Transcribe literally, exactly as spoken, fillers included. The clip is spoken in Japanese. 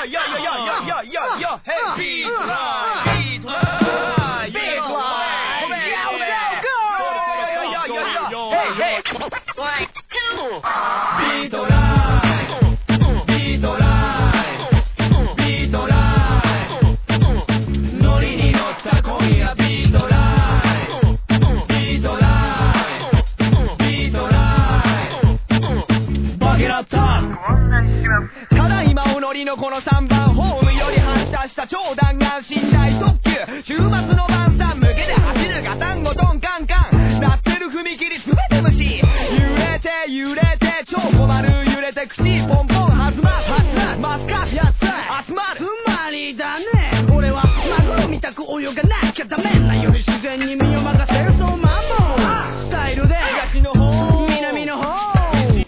このさんばんホームより発射した超弾丸寝台特急、週末の晩餐向けで走るガタンゴトンカンカン、鳴ってる踏切すべて無視、揺れて揺れて超困る揺れて口ポン